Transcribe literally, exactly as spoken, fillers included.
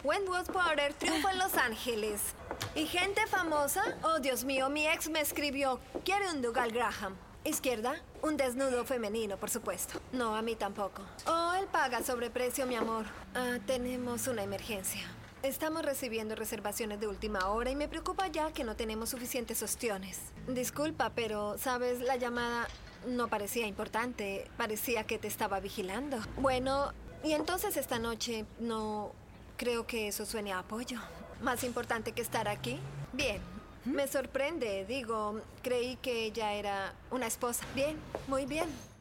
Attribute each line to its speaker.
Speaker 1: Wentworth Porter triunfa en Los Ángeles. ¿Y gente famosa? Oh, Dios mío, mi ex me escribió. Quiere un Dougal Graham. Izquierda, un desnudo femenino, por supuesto. No, a mí tampoco. Oh, él paga sobreprecio, mi amor. Ah, tenemos una emergencia. Estamos recibiendo reservaciones de última hora y me preocupa ya que no tenemos suficientes ostiones. Disculpa, pero, ¿sabes? La llamada no parecía importante. Parecía que te estaba vigilando. Bueno, y entonces esta noche no creo que eso suene a apoyo. ¿Más importante que estar aquí? Bien. Me sorprende, digo, creí que ella era una esposa. Bien, muy bien.